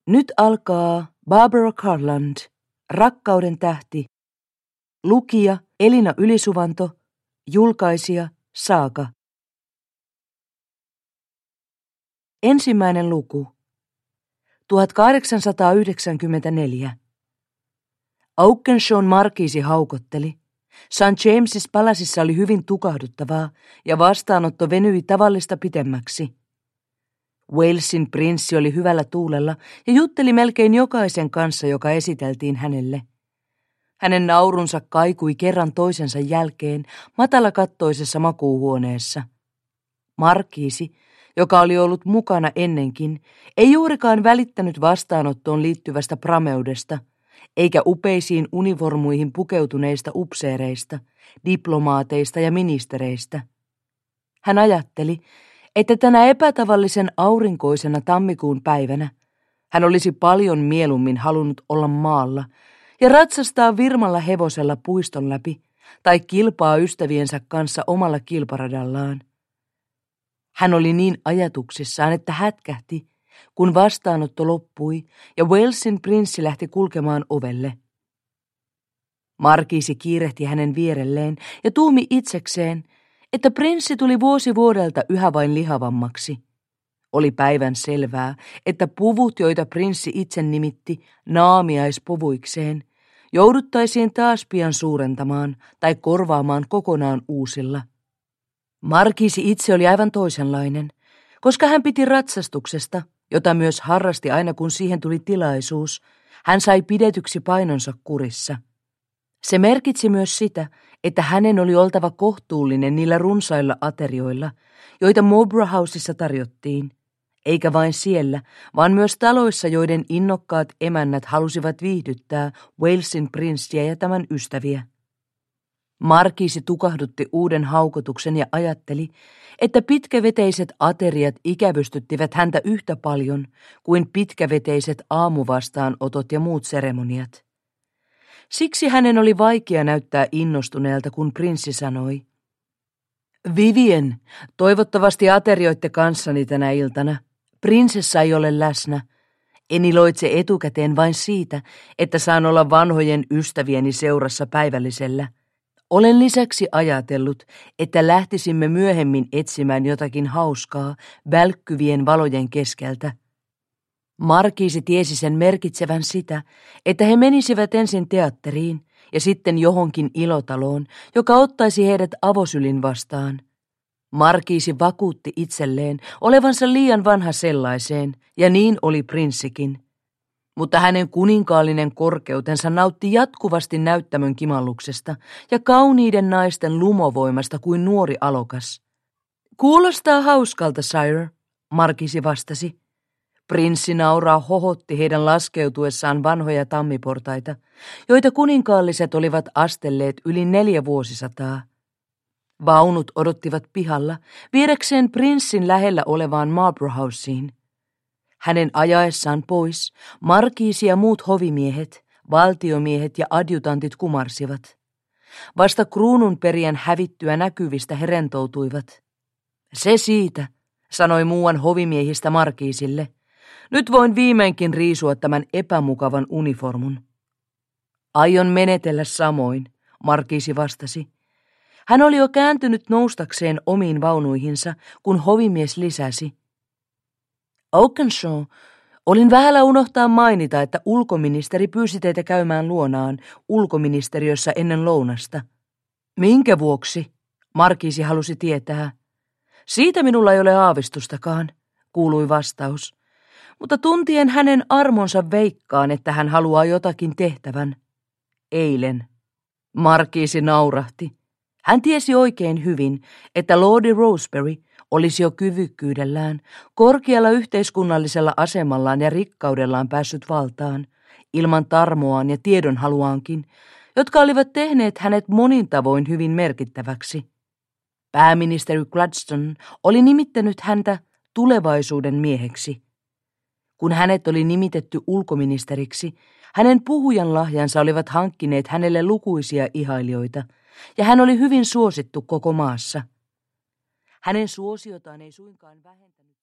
Nyt alkaa Barbara Cartland, Rakkauden tähti. Lukija Elina Ylisuvanto, julkaisija Saaka. Ensimmäinen luku. 1894. Oakenshawn markiisi haukotteli. St. James's Palaceissa oli hyvin tukahduttavaa ja vastaanotto venyi tavallista pitemmäksi. Walesin prinssi oli hyvällä tuulella ja jutteli melkein jokaisen kanssa, joka esiteltiin hänelle. Hänen naurunsa kaikui kerran toisensa jälkeen matalakattoisessa makuuhuoneessa. Markiisi, joka oli ollut mukana ennenkin, ei juurikaan välittänyt vastaanottoon liittyvästä prameudesta, eikä upeisiin univormuihin pukeutuneista upseereista, diplomaateista ja ministereistä. Hän ajatteli, että tänä epätavallisen aurinkoisena tammikuun päivänä hän olisi paljon mieluummin halunnut olla maalla ja ratsastaa virmalla hevosella puiston läpi tai kilpaa ystäviensä kanssa omalla kilparadallaan. Hän oli niin ajatuksissaan, että hätkähti, kun vastaanotto loppui ja Walesin prinssi lähti kulkemaan ovelle. Markiisi kiirehti hänen vierelleen ja tuumi itsekseen, että prinssi tuli vuosi vuodelta yhä vain lihavammaksi. Oli päivän selvää, että puvut, joita prinssi itse nimitti naamiaispuvuikseen, jouduttaisiin taas pian suurentamaan tai korvaamaan kokonaan uusilla. Markiisi itse oli aivan toisenlainen, koska hän piti ratsastuksesta, jota myös harrasti aina kun siihen tuli tilaisuus. Hän sai pidetyksi painonsa kurissa. Se merkitsi myös sitä, että hänen oli oltava kohtuullinen niillä runsailla aterioilla, joita Mowbray Housessa tarjottiin, eikä vain siellä, vaan myös taloissa, joiden innokkaat emännät halusivat viihdyttää Walesin prinssiä ja tämän ystäviä. Markiisi tukahdutti uuden haukotuksen ja ajatteli, että pitkäveteiset ateriat ikävystyttivät häntä yhtä paljon kuin pitkäveteiset aamuvastaanotot ja muut seremoniat. Siksi hänen oli vaikea näyttää innostuneelta, kun prinssi sanoi: "Vivien, toivottavasti aterioitte kanssani tänä iltana. Prinsessa ei ole läsnä. En iloitse etukäteen vain siitä, että saan olla vanhojen ystävieni seurassa päivällisellä. Olen lisäksi ajatellut, että lähtisimme myöhemmin etsimään jotakin hauskaa välkkyvien valojen keskeltä." Markiisi tiesi sen merkitsevän sitä, että he menisivät ensin teatteriin ja sitten johonkin ilotaloon, joka ottaisi heidät avosylin vastaan. Markiisi vakuutti itselleen olevansa liian vanha sellaiseen, ja niin oli prinssikin. Mutta hänen kuninkaallinen korkeutensa nautti jatkuvasti näyttämön kimalluksesta ja kauniiden naisten lumovoimasta kuin nuori alokas. "Kuulostaa hauskalta, sire", Markiisi vastasi. Prinssi nauraa hohotti heidän laskeutuessaan vanhoja tammiportaita, joita kuninkaalliset olivat astelleet yli 4 vuosisataa. Vaunut odottivat pihalla viedäkseen prinssin lähellä olevaan Marlborough Houseen. Hänen ajaessaan pois markiisi ja muut hovimiehet, valtiomiehet ja adjutantit kumarsivat. Vasta kruununperijän hävittyä näkyvistä he rentoutuivat. "Se siitä", sanoi muuan hovimiehistä markiisille. "Nyt voin viimeinkin riisua tämän epämukavan uniformun." "Aion menetellä samoin", markiisi vastasi. Hän oli jo kääntynyt noustakseen omiin vaunuihinsa, kun hovimies lisäsi: "Oakenshaw, olin vähällä unohtaa mainita, että ulkoministeri pyysi teitä käymään luonaan ulkoministeriössä ennen lounasta." "Minkä vuoksi?" markiisi halusi tietää. "Siitä minulla ei ole aavistustakaan", kuului vastaus. "Mutta tuntien hänen armonsa veikkaan, että hän haluaa jotakin tehtävän." "Eilen." Markiisi naurahti. Hän tiesi oikein hyvin, että Lordi Rosebery olisi jo kyvykkyydellään, korkealla yhteiskunnallisella asemallaan ja rikkaudellaan päässyt valtaan, ilman tarmoaan ja tiedonhaluaankin, jotka olivat tehneet hänet monin tavoin hyvin merkittäväksi. Pääministeri Gladstone oli nimittänyt häntä tulevaisuuden mieheksi. Kun hänet oli nimitetty ulkoministeriksi, hänen puhujan lahjansa olivat hankkineet hänelle lukuisia ihailijoita, ja hän oli hyvin suosittu koko maassa. Hänen suosiotaan ei suinkaan vähentänyt